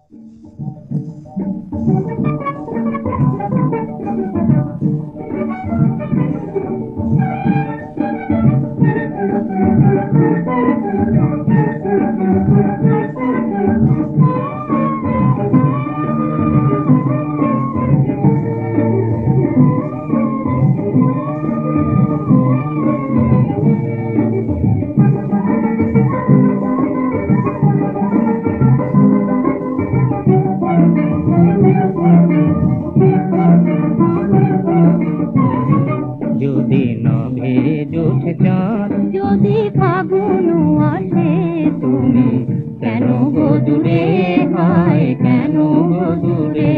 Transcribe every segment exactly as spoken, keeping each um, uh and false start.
যদি নভে জোঠে চাঁদ, যদি ফাগুন আসে, তুমি কেন গো দূরে, হায় কেন গো দূরে?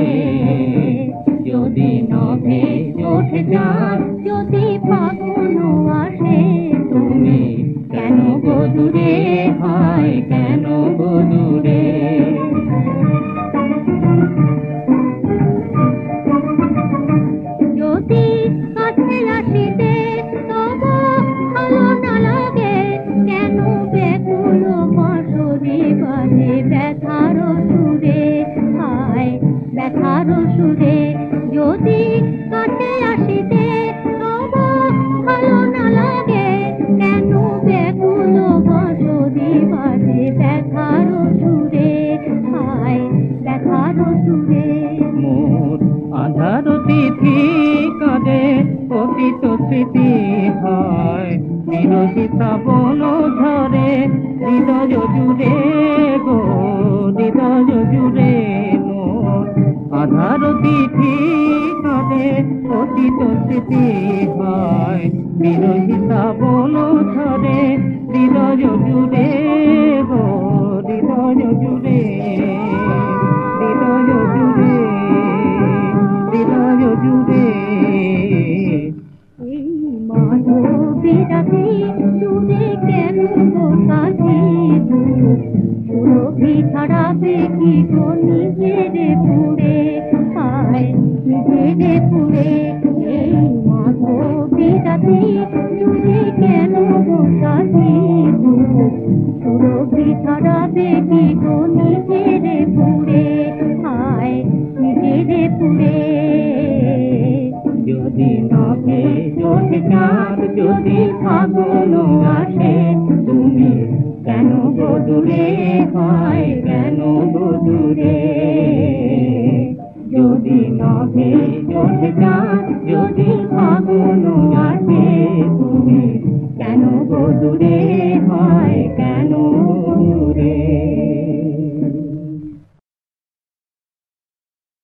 যদি নভে জোঠে চাঁদ, যদি ফাগুন আসে, তুমি কেন গো দূরে, হায় কেন গো দূরে? যদি কাছে আসিতে তবু ভালো না লাগে, কেন ব্যাকুল বাঁশরি বাজে ব্যথার সুরে, হায় ব্যথার সুরে? যদি কাছে আসিতে তবু ভালো না লাগে, কেন ব্যাকুল বাঁশরি বাজে ব্যথার সুরে, হায় ব্যথার সুরে? মোর আধার তিথি কাঁদে, পতিত স্মৃতি হয়, বিরোহী শ্রাবণ ঝরে হৃদয় জুড়ে গো, হৃদয় জুড়ে। মোর আধার তিথি কাঁদে, পতিত স্মৃতি হয়, বিরোহী শ্রাবণ ঝরে হৃদয় জুড়ে গো, হৃদয় জুড়ে, হৃদয় জুড়ে, হৃদয় জুড়ে। এই মাধবী রাতে দূরে কেন গো সাথী, সুরভি ছাড়াবে কি গো নিজেরে পুরে, হায় নিজেরে পুরে? এই মাধবী রাতে দূরে কেন গো সাথী, সুরভি ছাড়াবে কি গো নিজেরে পুরে, হায় নিজেরে পুরে? যদি নভে জোঠে চাঁদ, যদি ফাগুন আসে, তুমি কেন গো দূরে, হায় কেন গো দূরে? যদি নভে জোঠে চাঁদ, যদি